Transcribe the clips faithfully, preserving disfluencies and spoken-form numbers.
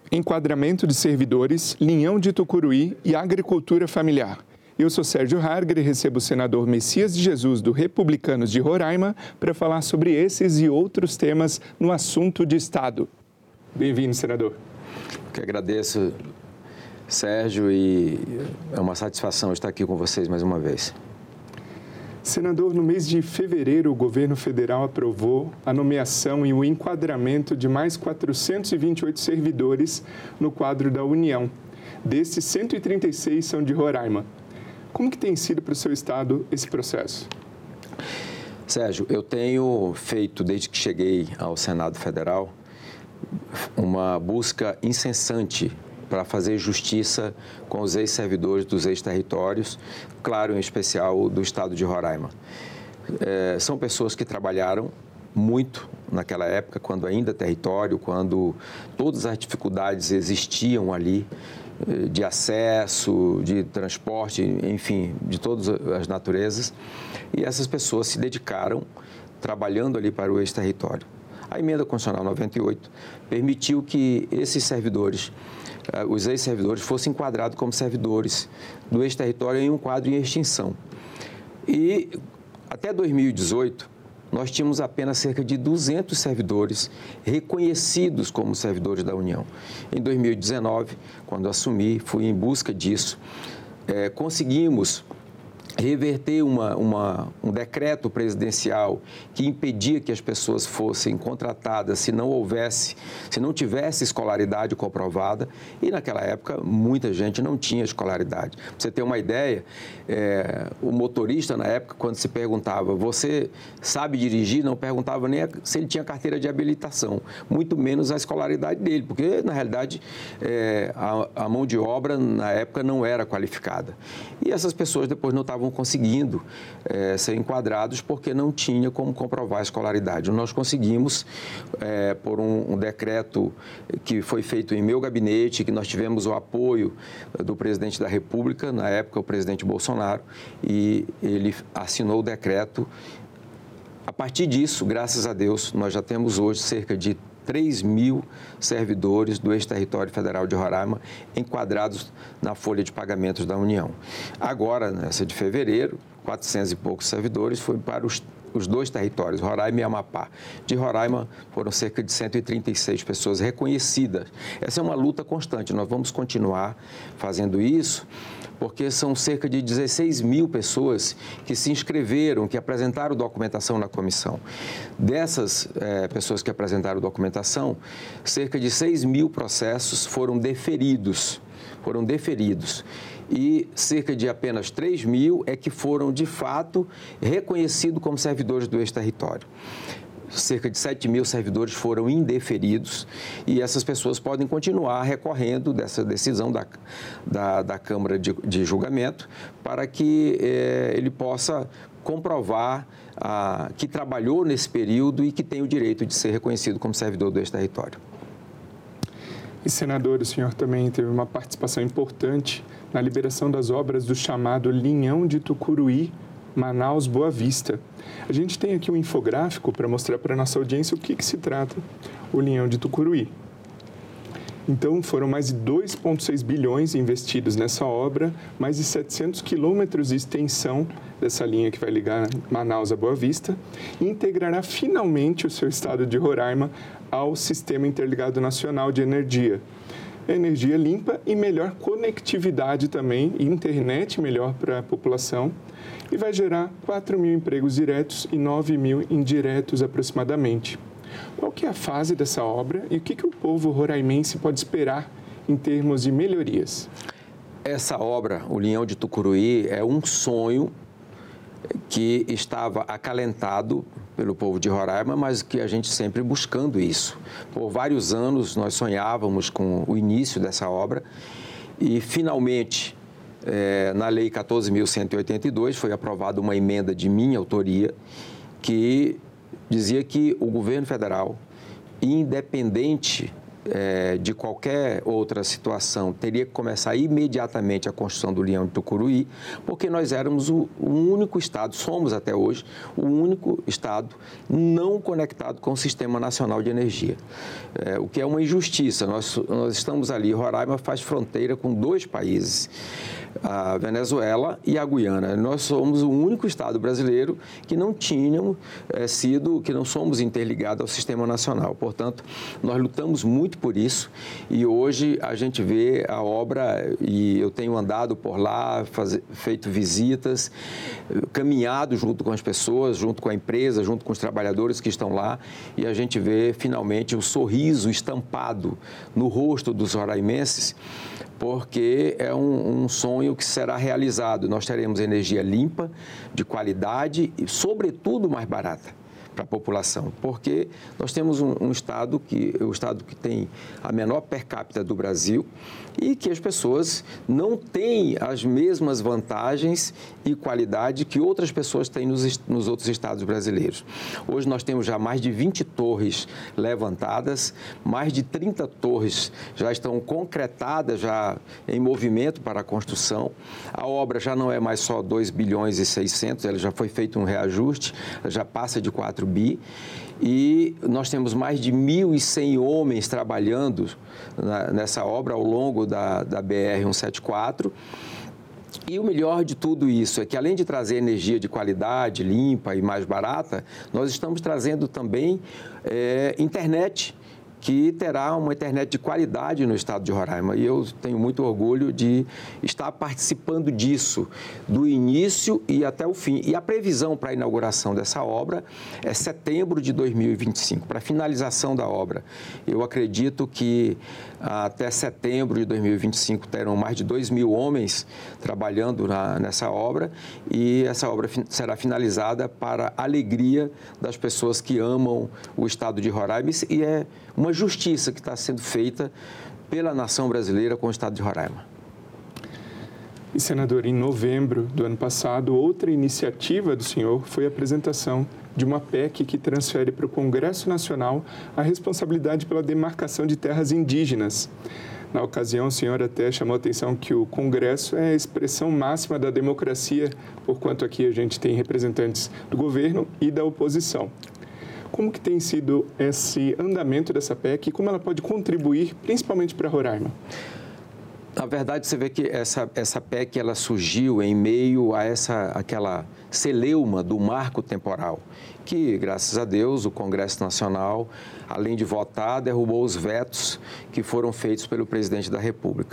enquadramento de servidores, linhão de Tucuruí e agricultura familiar. Eu sou Sérgio Harger e recebo o senador Messias de Jesus, do Republicanos de Roraima, para falar sobre esses e outros temas no assunto de Estado. Bem-vindo, senador. Eu que agradeço, Sérgio, e é uma satisfação estar aqui com vocês mais uma vez. Senador, no mês de fevereiro, o governo federal aprovou a nomeação e o enquadramento de mais quatrocentos e vinte e oito servidores no quadro da União. Desses, cento e trinta e seis são de Roraima. Como que tem sido para o seu estado esse processo? Sérgio, eu tenho feito, desde que cheguei ao Senado Federal, uma busca incessante para fazer justiça com os ex-servidores dos ex-territórios, claro, em especial do estado de Roraima. É, são pessoas que trabalharam muito naquela época, quando ainda território, quando todas as dificuldades existiam ali, de acesso, de transporte, enfim, de todas as naturezas, e essas pessoas se dedicaram trabalhando ali para o ex-território. A emenda constitucional noventa e oito permitiu que esses servidores, os ex-servidores, fossem enquadrados como servidores do ex-território em um quadro em extinção. E até dois mil e dezoito, nós tínhamos apenas cerca de duzentos servidores reconhecidos como servidores da União. Em dois mil e dezenove, quando assumi, fui em busca disso, é, conseguimos reverter uma, uma, um decreto presidencial que impedia que as pessoas fossem contratadas se não houvesse, se não tivesse escolaridade comprovada, e naquela época muita gente não tinha escolaridade. Pra você ter uma ideia, é, o motorista na época, quando se perguntava, você sabe dirigir, não perguntava nem a, se ele tinha carteira de habilitação, muito menos a escolaridade dele, porque na realidade é, a, a mão de obra na época não era qualificada. E essas pessoas depois não estavam conseguindo é, ser enquadrados porque não tinha como comprovar a escolaridade. Nós conseguimos, é, por um, um decreto que foi feito em meu gabinete, que nós tivemos o apoio do presidente da República, na época o presidente Bolsonaro, e ele assinou o decreto. A partir disso, graças a Deus, nós já temos hoje cerca de três mil servidores do ex-território federal de Roraima enquadrados na folha de pagamentos da União. Agora, nessa de fevereiro, quatrocentos e poucos servidores foi para os, os dois territórios, Roraima e Amapá. De Roraima foram cerca de cento e trinta e seis pessoas reconhecidas. Essa é uma luta constante, nós vamos continuar fazendo isso, porque são cerca de dezesseis mil pessoas que se inscreveram, que apresentaram documentação na comissão. Dessas é, pessoas que apresentaram documentação, cerca de seis mil processos foram deferidos, foram deferidos. E cerca de apenas três mil é que foram, de fato, reconhecidos como servidores do ex-território. Cerca de sete mil servidores foram indeferidos e essas pessoas podem continuar recorrendo dessa decisão da, da, da Câmara de, de Julgamento para que eh, ele possa comprovar ah, que trabalhou nesse período e que tem o direito de ser reconhecido como servidor do ex-território. E, senador, o senhor também teve uma participação importante na liberação das obras do chamado Linhão de Tucuruí, Manaus, Boa Vista. A gente tem aqui um infográfico para mostrar para a nossa audiência o que, que se trata o Linhão de Tucuruí. Então, foram mais de dois vírgula seis bilhões investidos nessa obra, mais de setecentos quilômetros de extensão dessa linha que vai ligar Manaus a Boa Vista e integrará finalmente o seu estado de Roraima ao Sistema Interligado Nacional de Energia. Energia limpa e melhor conectividade também, internet melhor para a população, e vai gerar quatro mil empregos diretos e nove mil indiretos aproximadamente. Qual que é a fase dessa obra e o que, que o povo roraimense pode esperar em termos de melhorias? Essa obra, o Linhão de Tucuruí, é um sonho que estava acalentado pelo povo de Roraima, mas que a gente sempre buscando isso. Por vários anos nós sonhávamos com o início dessa obra e finalmente, é, na Lei quatorze mil cento e oitenta e dois, foi aprovada uma emenda de minha autoria que dizia que o governo federal, independente é, de qualquer outra situação, teria que começar imediatamente a construção do Leão de Tucuruí, porque nós éramos o, o único estado, somos até hoje, o único estado não conectado com o Sistema Nacional de Energia, é, o que é uma injustiça. Nós, nós estamos ali, Roraima faz fronteira com dois países, a Venezuela e a Guiana. Nós somos o único estado brasileiro que não tínhamos é, sido, que não somos interligados ao Sistema Nacional. Portanto, nós lutamos muito por isso e hoje a gente vê a obra, e eu tenho andado por lá, faz, feito visitas, caminhado junto com as pessoas, junto com a empresa, junto com os trabalhadores que estão lá, e a gente vê finalmente o sorriso estampado no rosto dos roraimenses, porque é um, um sonho que será realizado. Nós teremos energia limpa, de qualidade e, sobretudo, mais barata para a população, porque nós temos um, um estado que o estado que tem a menor per capita do Brasil e que as pessoas não têm as mesmas vantagens e qualidade que outras pessoas têm nos, nos outros estados brasileiros. Hoje nós temos já mais de vinte torres levantadas, mais de trinta torres já estão concretadas, já em movimento para a construção. A obra já não é mais só dois bilhões e seiscentos, ela já foi feito um reajuste, já passa de quatro bi, e nós temos mais de mil e cem homens trabalhando na, nessa obra ao longo da, da B R cento e setenta e quatro. E o melhor de tudo isso é que, além de trazer energia de qualidade, limpa e mais barata, nós estamos trazendo também é, internet, que terá uma internet de qualidade no estado de Roraima. E eu tenho muito orgulho de estar participando disso, do início e até o fim. E a previsão para a inauguração dessa obra é setembro de dois mil e vinte e cinco, para a finalização da obra. Eu acredito que até setembro de dois mil e vinte e cinco terão mais de dois mil homens trabalhando na, nessa obra, e essa obra fin- será finalizada para a alegria das pessoas que amam o estado de Roraima, e é uma justiça que está sendo feita pela nação brasileira com o estado de Roraima. E, senador, em novembro do ano passado, outra iniciativa do senhor foi a apresentação de uma P E C que transfere para o Congresso Nacional a responsabilidade pela demarcação de terras indígenas. Na ocasião, o senhor até chamou a atenção que o Congresso é a expressão máxima da democracia, porquanto aqui a gente tem representantes do governo e da oposição. Como que tem sido esse andamento dessa P E C e como ela pode contribuir, principalmente para Roraima? Na verdade, você vê que essa, essa P E C ela surgiu em meio a essa, aquela celeuma do marco temporal, que, graças a Deus, o Congresso Nacional, além de votar, derrubou os vetos que foram feitos pelo presidente da República.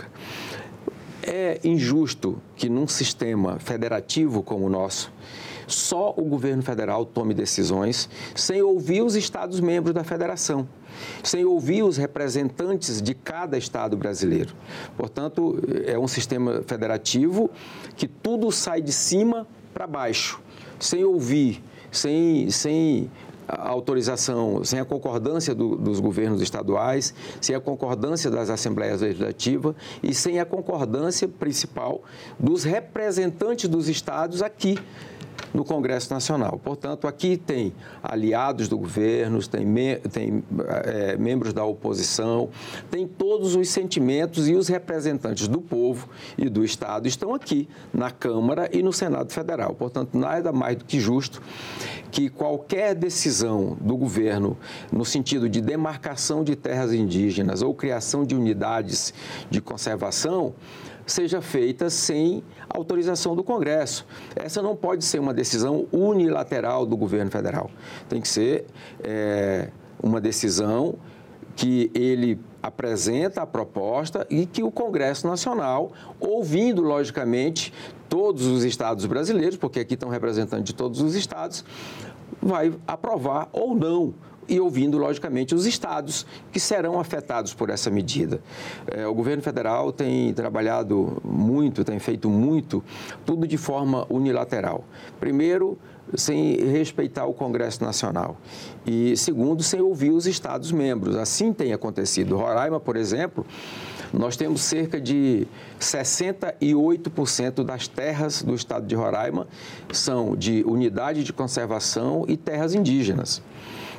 É injusto que, num sistema federativo como o nosso, só o governo federal tome decisões sem ouvir os estados-membros da federação, sem ouvir os representantes de cada estado brasileiro. Portanto, é um sistema federativo que tudo sai de cima para baixo, sem ouvir, sem, sem a autorização, sem a concordância do, dos governos estaduais, sem a concordância das assembleias legislativas e sem a concordância principal dos representantes dos estados aqui no Congresso Nacional. Portanto, aqui tem aliados do governo, tem, me, tem é, membros da oposição, tem todos os sentimentos, e os representantes do povo e do Estado estão aqui na Câmara e no Senado Federal. Portanto, nada mais do que justo que qualquer decisão do governo no sentido de demarcação de terras indígenas ou criação de unidades de conservação seja feita sem autorização do Congresso. Essa não pode ser uma decisão unilateral do governo federal. Tem que ser é, uma decisão que ele apresenta a proposta e que o Congresso Nacional, ouvindo, logicamente, todos os estados brasileiros, porque aqui estão representantes de todos os estados, vai aprovar ou não, e ouvindo, logicamente, os estados que serão afetados por essa medida. É, o governo federal tem trabalhado muito, tem feito muito, tudo de forma unilateral. Primeiro, sem respeitar o Congresso Nacional. E, segundo, sem ouvir os estados-membros. Assim tem acontecido. Roraima, por exemplo, nós temos cerca de sessenta e oito por cento das terras do estado de Roraima são de unidade de conservação e terras indígenas.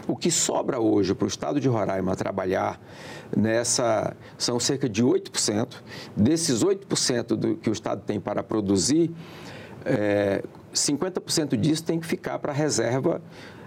O que sobra hoje para o estado de Roraima trabalhar nessa são cerca de oito por cento. Desses oito por cento do que o estado tem para produzir, é, cinquenta por cento disso tem que ficar para a reserva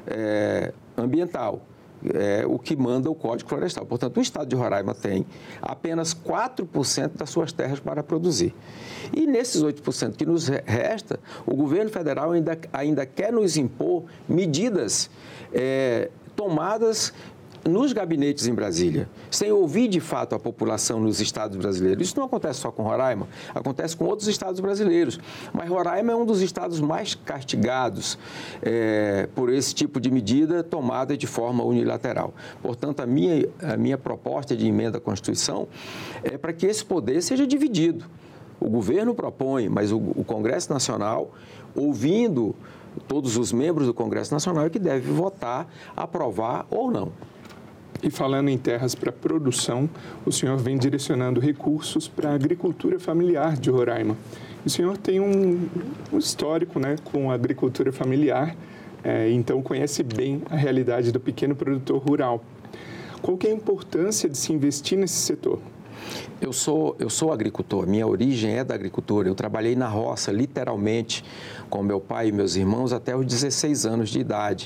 é, ambiental. É o que manda o Código Florestal. Portanto, o estado de Roraima tem apenas quatro por cento das suas terras para produzir. E nesses oito por cento que nos resta, o governo federal ainda, ainda quer nos impor medidas é, tomadas nos gabinetes em Brasília, sem ouvir de fato a população nos estados brasileiros. Isso não acontece só com Roraima, acontece com outros estados brasileiros. Mas Roraima é um dos estados mais castigados é, por esse tipo de medida tomada de forma unilateral. Portanto, a minha, a minha proposta de emenda à Constituição é para que esse poder seja dividido. O governo propõe, mas o, o Congresso Nacional, ouvindo todos os membros do Congresso Nacional, é que deve votar, aprovar ou não. E falando em terras para produção, o senhor vem direcionando recursos para a agricultura familiar de Roraima. O senhor tem um, um histórico, né, com a agricultura familiar, é, então conhece bem a realidade do pequeno produtor rural. Qual que é a importância de se investir nesse setor? Eu sou, eu sou agricultor, minha origem é da agricultura. Eu trabalhei na roça, literalmente, com meu pai e meus irmãos até os dezesseis anos de idade.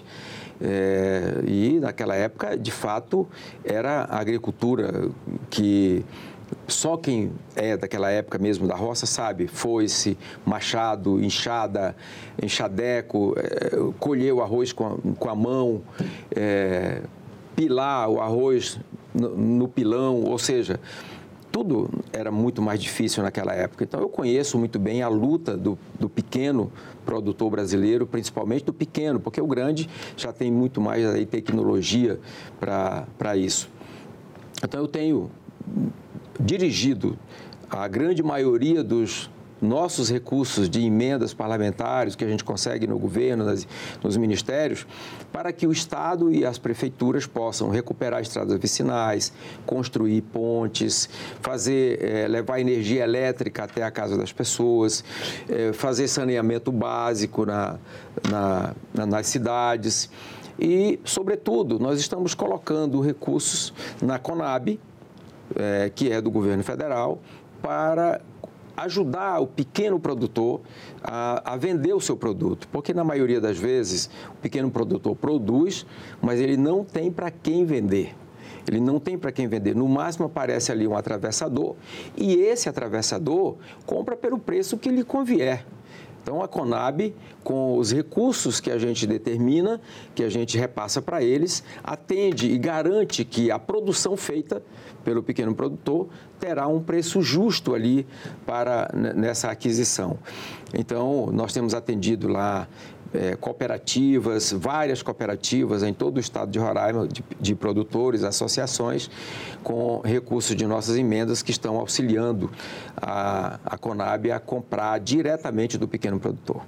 É, e naquela época, de fato, era a agricultura que só quem é daquela época mesmo da roça sabe, foice, machado, enxada, enxadeco, é, colher o arroz com a, com a mão, é, pilar o arroz no, no pilão, ou seja, tudo era muito mais difícil naquela época. Então, eu conheço muito bem a luta do, do pequeno produtor brasileiro, principalmente do pequeno, porque o grande já tem muito mais aí, tecnologia para isso. Então, eu tenho dirigido a grande maioria dos nossos recursos de emendas parlamentares que a gente consegue no governo, nas, nos ministérios, para que o Estado e as prefeituras possam recuperar estradas vicinais, construir pontes, fazer, é, levar energia elétrica até a casa das pessoas, é, fazer saneamento básico na, na, na, nas cidades. E, sobretudo, nós estamos colocando recursos na Conab, é, que é do governo federal, para ajudar o pequeno produtor a, a vender o seu produto, porque na maioria das vezes o pequeno produtor produz, mas ele não tem para quem vender. Ele não tem para quem vender. No máximo aparece ali um atravessador e esse atravessador compra pelo preço que lhe convier. Então, a Conab, com os recursos que a gente determina, que a gente repassa para eles, atende e garante que a produção feita pelo pequeno produtor terá um preço justo ali para, nessa aquisição. Então, nós temos atendido lá é, cooperativas, várias cooperativas em todo o estado de Roraima, de, de produtores, associações, com recursos de nossas emendas que estão auxiliando a, a Conab a comprar diretamente do pequeno produtor.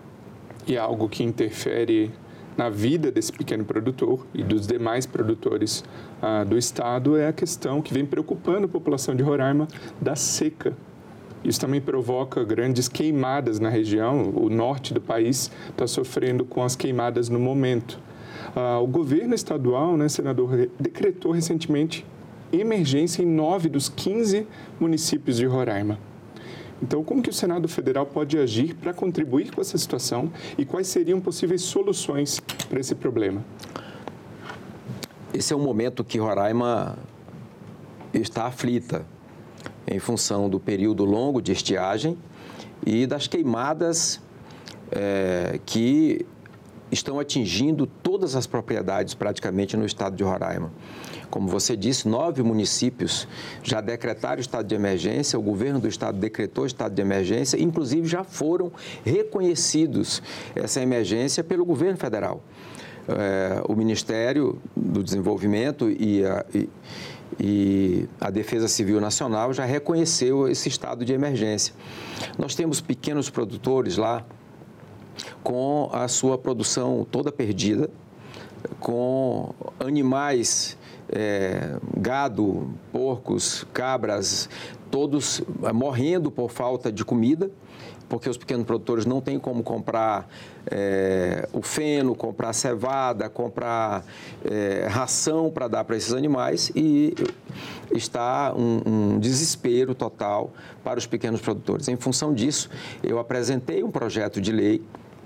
E algo que interfere na vida desse pequeno produtor e dos demais produtores ah, do estado é a questão que vem preocupando a população de Roraima da seca. Isso também provoca grandes queimadas na região. O norte do país está sofrendo com as queimadas no momento. Ah, o governo estadual, né, senador, decretou recentemente emergência em nove dos quinze municípios de Roraima. Então, como que o Senado Federal pode agir para contribuir com essa situação e quais seriam possíveis soluções para esse problema? Esse é um momento que Roraima está aflita em função do período longo de estiagem e das queimadas é, que estão atingindo todas as propriedades praticamente no estado de Roraima. Como você disse, nove municípios já decretaram estado de emergência, o governo do estado decretou estado de emergência, inclusive já foram reconhecidos essa emergência pelo governo federal. É, o Ministério do Desenvolvimento e a, e, e a Defesa Civil Nacional já reconheceu esse estado de emergência. Nós temos pequenos produtores lá com a sua produção toda perdida, com animais, é, gado, porcos, cabras, todos morrendo por falta de comida, porque os pequenos produtores não têm como comprar é, o feno, comprar cevada, comprar é, ração para dar para esses animais, e está um, um desespero total para os pequenos produtores. Em função disso, eu apresentei um projeto de lei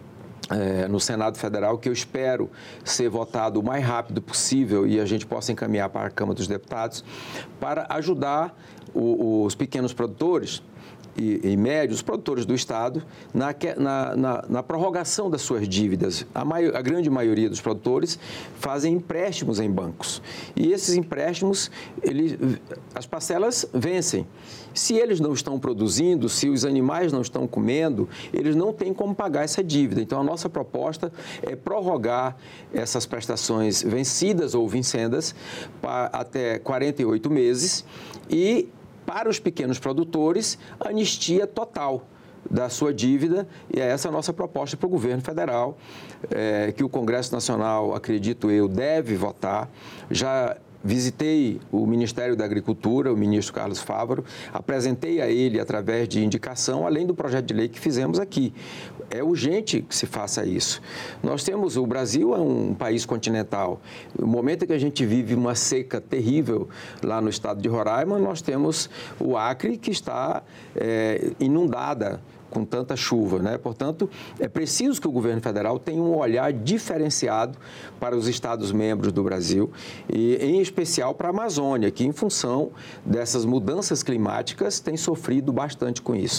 É, no Senado Federal, que eu espero ser votado o mais rápido possível e a gente possa encaminhar para a Câmara dos Deputados, para ajudar o, os pequenos produtores e, e médios, produtores do Estado, na, na, na, na prorrogação das suas dívidas. A, maior, a grande maioria dos produtores fazem empréstimos em bancos. E esses empréstimos, eles, as parcelas vencem. Se eles não estão produzindo, se os animais não estão comendo, eles não têm como pagar essa dívida. Então, a nossa proposta é prorrogar essas prestações vencidas ou vincendas para até quarenta e oito meses e, para os pequenos produtores, anistia total da sua dívida, e é essa a nossa proposta para o governo federal, é, que o Congresso Nacional, acredito eu, deve votar. Já visitei o Ministério da Agricultura, o ministro Carlos Fávaro, apresentei a ele através de indicação, além do projeto de lei que fizemos aqui. É urgente que se faça isso. Nós temos, o Brasil é um país continental. No momento em que a gente vive uma seca terrível lá no estado de Roraima, nós temos o Acre, que está é, inundada com tanta chuva, né? Portanto, é preciso que o governo federal tenha um olhar diferenciado para os estados-membros do Brasil e, em especial, para a Amazônia, que, em função dessas mudanças climáticas, tem sofrido bastante com isso.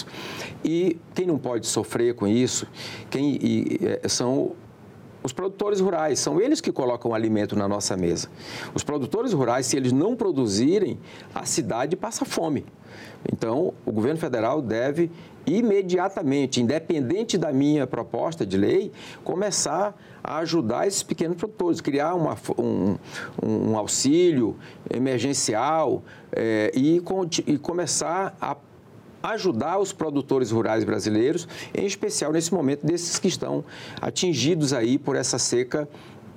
E quem não pode sofrer com isso quem, e, e, são os produtores rurais, são eles que colocam o alimento na nossa mesa. Os produtores rurais, se eles não produzirem, a cidade passa fome. Então, o governo federal deve imediatamente, independente da minha proposta de lei, começar a ajudar esses pequenos produtores, criar uma, um, um auxílio emergencial é, e, e começar a ajudar os produtores rurais brasileiros, em especial nesse momento desses que estão atingidos aí por essa seca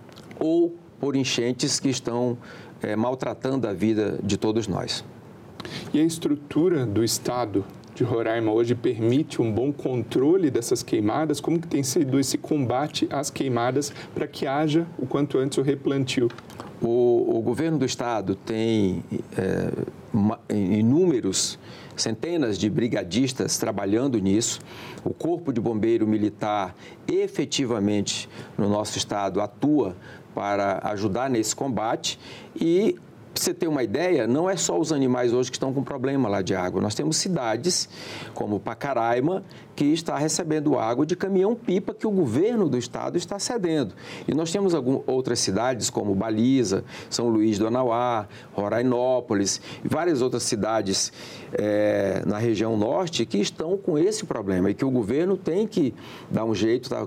ou por enchentes que estão é, maltratando a vida de todos nós. E a estrutura do Estado de Roraima hoje permite um bom controle dessas queimadas? Como que tem sido esse combate às queimadas para que haja o quanto antes o replantio? O, o governo do Estado tem é, uma, inúmeros, centenas de brigadistas trabalhando nisso. O Corpo de Bombeiro Militar efetivamente no nosso Estado atua para ajudar nesse combate e, para você ter uma ideia, não é só os animais hoje que estão com problema lá de água. Nós temos cidades como Pacaraima, que está recebendo água de caminhão-pipa que o governo do estado está cedendo. E nós temos algumas outras cidades como Baliza, São Luís do Anauá, Rorainópolis e várias outras cidades é, na região norte que estão com esse problema e que o governo tem que dar um jeito, tá?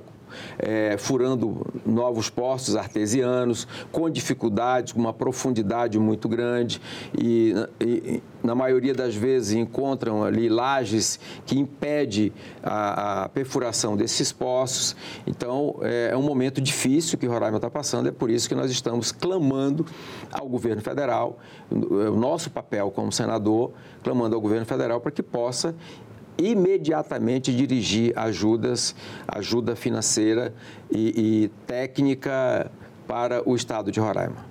É, furando novos poços artesianos, com dificuldades, com uma profundidade muito grande e, e na maioria das vezes encontram ali lajes que impedem a, a perfuração desses poços. Então, é, é um momento difícil que Roraima está passando, é por isso que nós estamos clamando ao governo federal, o nosso papel como senador, clamando ao governo federal para que possa imediatamente dirigir ajudas, ajuda financeira e, e técnica para o estado de Roraima.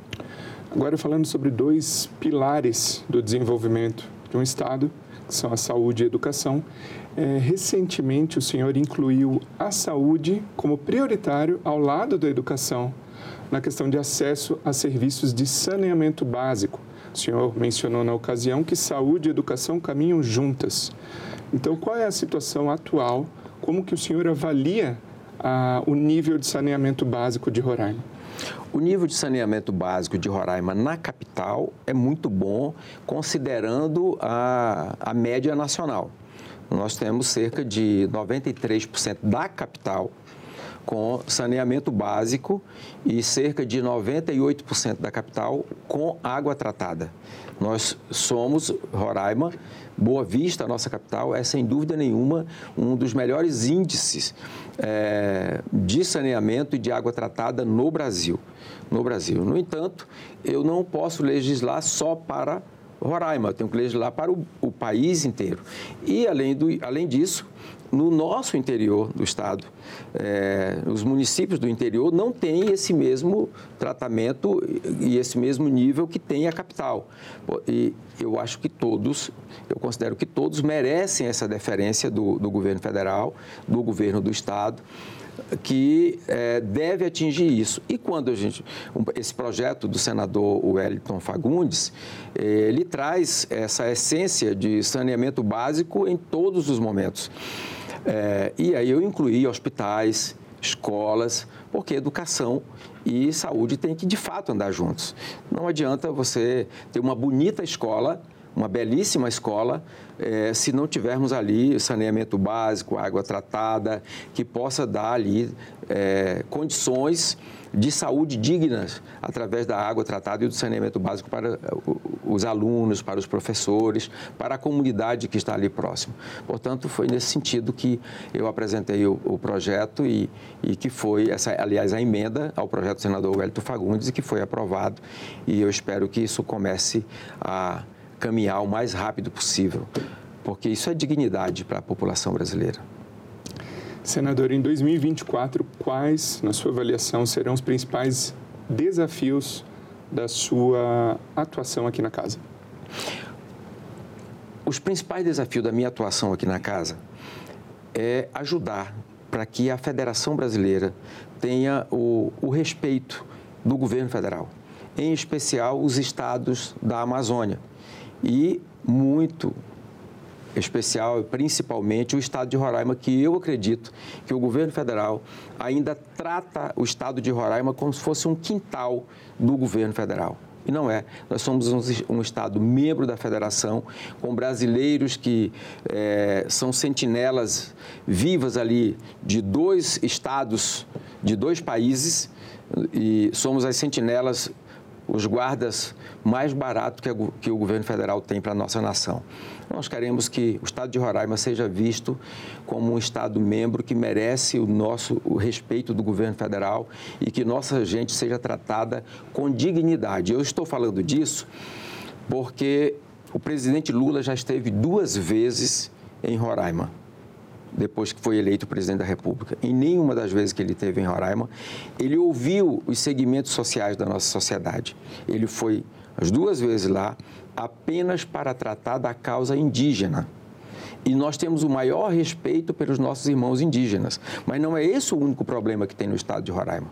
Agora, falando sobre dois pilares do desenvolvimento de um estado, que são a saúde e a educação, é, recentemente o senhor incluiu a saúde como prioritário ao lado da educação na questão de acesso a serviços de saneamento básico. O senhor mencionou na ocasião que saúde e educação caminham juntas. Então, qual é a situação atual? Como que o senhor avalia ah, o nível de saneamento básico de Roraima? O nível de saneamento básico de Roraima na capital é muito bom, considerando a, a média nacional. Nós temos cerca de noventa e três por cento da capital com saneamento básico e cerca de noventa e oito por cento da capital com água tratada. Nós somos, Roraima, Boa Vista, a nossa capital, é sem dúvida nenhuma um dos melhores índices é, de saneamento e de água tratada no Brasil. No Brasil. No entanto, eu não posso legislar só para Roraima, eu tenho que legislar para o, o país inteiro. E, além, do, além disso, no nosso interior do estado, é, os municípios do interior não têm esse mesmo tratamento e esse mesmo nível que tem a capital. E eu acho que todos, eu considero que todos merecem essa deferência do, do governo federal, do governo do estado, que é, deve atingir isso. E quando a gente, esse projeto do senador Wellington Fagundes, ele traz essa essência de saneamento básico em todos os momentos. É, e aí eu incluí hospitais, escolas, porque educação e saúde têm que, de fato, andar juntos. Não adianta você ter uma bonita escola, uma belíssima escola, é, se não tivermos ali saneamento básico, água tratada, que possa dar ali é, condições de saúde dignas através da água tratada e do saneamento básico para os alunos, para os professores, para a comunidade que está ali próximo. Portanto, foi nesse sentido que eu apresentei o, o projeto e, e que foi, essa, aliás, a emenda ao projeto do senador Wellington Fagundes, e que foi aprovado. E eu espero que isso comece a caminhar o mais rápido possível, porque isso é dignidade para a população brasileira. Senador, em dois mil e vinte e quatro, quais, na sua avaliação, serão os principais desafios da sua atuação aqui na Casa? Os principais desafios da minha atuação aqui na Casa é ajudar para que a Federação Brasileira tenha o, o respeito do governo federal, em especial os estados da Amazônia e muito especial, principalmente o estado de Roraima, que eu acredito que o governo federal ainda trata o estado de Roraima como se fosse um quintal do governo federal. E não é. Nós somos um, um estado membro da federação, com brasileiros que é, são sentinelas vivas ali de dois estados, de dois países, e somos as sentinelas, os guardas mais baratos que, a, que o governo federal tem para a nossa nação. Nós queremos que o estado de Roraima seja visto como um estado membro que merece o nosso o respeito do governo federal e que nossa gente seja tratada com dignidade. Eu estou falando disso porque o presidente Lula já esteve duas vezes em Roraima, depois que foi eleito presidente da República. Em nenhuma das vezes que ele esteve em Roraima, ele ouviu os segmentos sociais da nossa sociedade. Ele foi as duas vezes lá apenas para tratar da causa indígena. E nós temos o maior respeito pelos nossos irmãos indígenas. Mas não é esse o único problema que tem no estado de Roraima.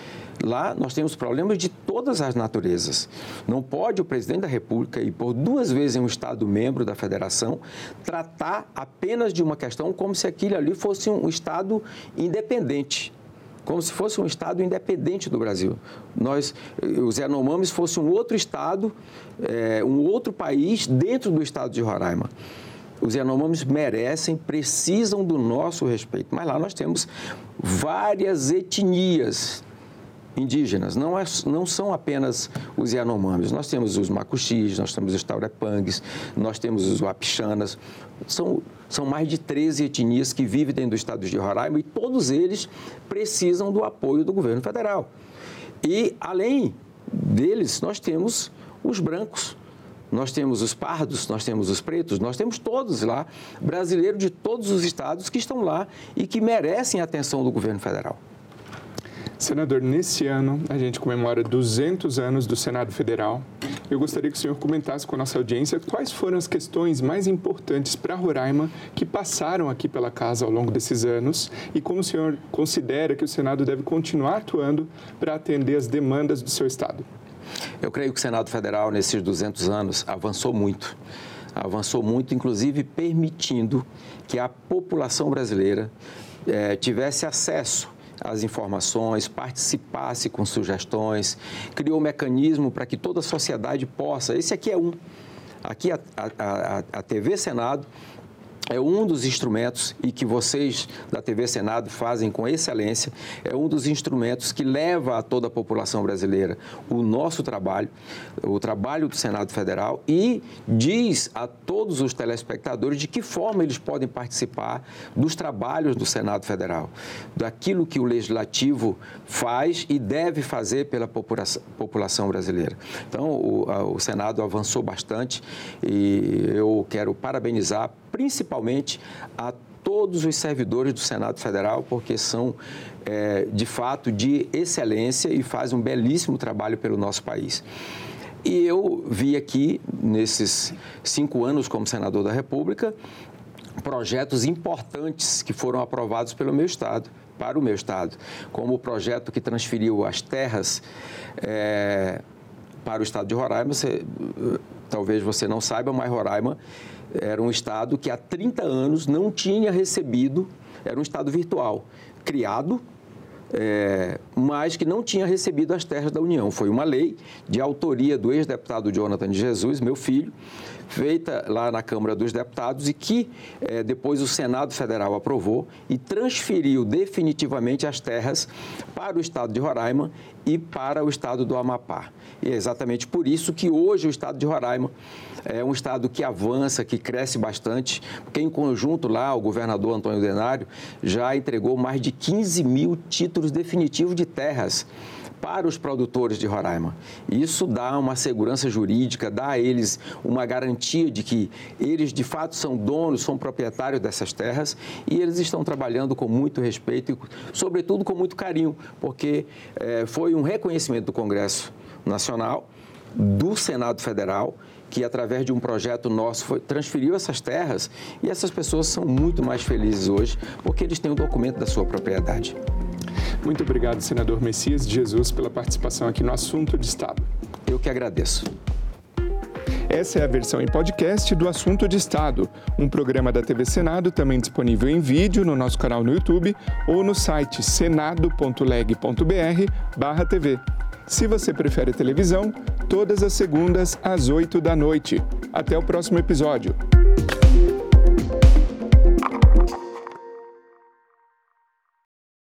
Lá nós temos problemas de todas as naturezas. Não pode o presidente da República ir por duas vezes em um estado membro da federação tratar apenas de uma questão como se aquilo ali fosse um estado independente, como se fosse um estado independente do Brasil. Nós, os Yanomamis, fosse um outro estado, é, um outro país dentro do estado de Roraima. Os Yanomamis merecem, precisam do nosso respeito. Mas lá nós temos várias etnias indígenas, não, é, não são apenas os Yanomamis. Nós temos os Macuxis, nós temos os Taurepangues, nós temos os Wapixanas. São, são mais de treze etnias que vivem dentro do estado de Roraima e todos eles precisam do apoio do governo federal. E, além deles, nós temos os brancos, nós temos os pardos, nós temos os pretos, nós temos todos lá, brasileiros de todos os estados que estão lá e que merecem a atenção do governo federal. Senador, nesse ano a gente comemora duzentos anos do Senado Federal. Eu gostaria que o senhor comentasse com a nossa audiência quais foram as questões mais importantes para Roraima que passaram aqui pela Casa ao longo desses anos e como o senhor considera que o Senado deve continuar atuando para atender as demandas do seu estado. Eu creio que o Senado Federal, nesses duzentos anos, avançou muito. Avançou muito, inclusive permitindo que a população brasileira eh, tivesse acesso as informações, participasse com sugestões, criou um mecanismo para que toda a sociedade possa. Esse aqui é um. Aqui a, a, a, a T V Senado é um dos instrumentos, e que vocês da T V Senado fazem com excelência, é um dos instrumentos que leva a toda a população brasileira o nosso trabalho, o trabalho do Senado Federal, e diz a todos os telespectadores de que forma eles podem participar dos trabalhos do Senado Federal, daquilo que o Legislativo faz e deve fazer pela população brasileira. Então, o, a, o Senado avançou bastante e eu quero parabenizar principalmente a todos os servidores do Senado Federal, porque são, é, de fato, de excelência e fazem um belíssimo trabalho pelo nosso país. E eu vi aqui, nesses cinco anos como senador da República, projetos importantes que foram aprovados pelo meu Estado, para o meu Estado, como o projeto que transferiu as terras é, para o Estado de Roraima. Você, talvez você não saiba, mas Roraima era um estado que há trinta anos não tinha recebido, era um estado virtual, criado, é, mas que não tinha recebido as terras da União. Foi uma lei de autoria do ex-deputado Jonathan de Jesus, meu filho, feita lá na Câmara dos Deputados e que é, depois o Senado Federal aprovou e transferiu definitivamente as terras para o estado de Roraima e para o estado do Amapá. E é exatamente por isso que hoje o estado de Roraima é um estado que avança, que cresce bastante, porque em conjunto lá o governador Antônio Denário já entregou mais de quinze mil títulos definitivos de terras para os produtores de Roraima. Isso dá uma segurança jurídica, dá a eles uma garantia de que eles de fato são donos, são proprietários dessas terras e eles estão trabalhando com muito respeito e, sobretudo, com muito carinho, porque é, foi um reconhecimento do Congresso Nacional, do Senado Federal, que através de um projeto nosso foi, transferiu essas terras e essas pessoas são muito mais felizes hoje porque eles têm o documento da sua propriedade. Muito obrigado, senador Messias de Jesus, pela participação aqui no Assunto de Estado. Eu que agradeço. Essa é a versão em podcast do Assunto de Estado, um programa da T V Senado, também disponível em vídeo no nosso canal no YouTube ou no site senado ponto leg ponto br barra TV. Se você prefere televisão, todas as segundas às oito da noite. Até o próximo episódio.